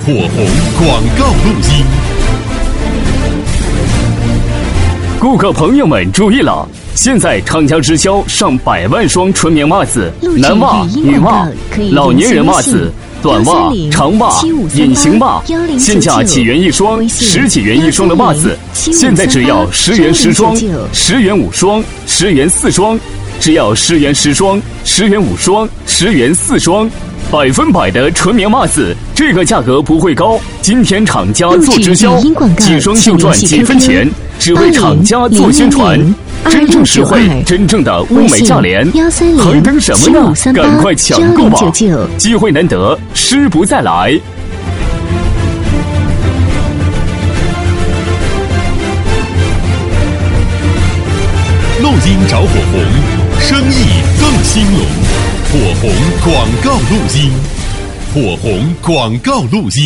火红广告录音。 顾客朋友们注意了，现在厂家直销上百万双纯棉袜子，男袜、女袜、老年人袜子、短袜、长袜、隐形袜，现价几元一双、10几元一双的袜子，现在只要10元10双、10元5双、10元4双，只要10元10双、10元5双、10元4双，100%的纯棉袜子，这个价格不会高。今天厂家做直销，几双就赚几分钱，只为厂家做宣传，真正实惠，真正的物美价廉，还等什么呢？赶快抢购吧！机会难得，失不再来。 录音找火红，生意更兴隆。火红广告录音，火红广告录音。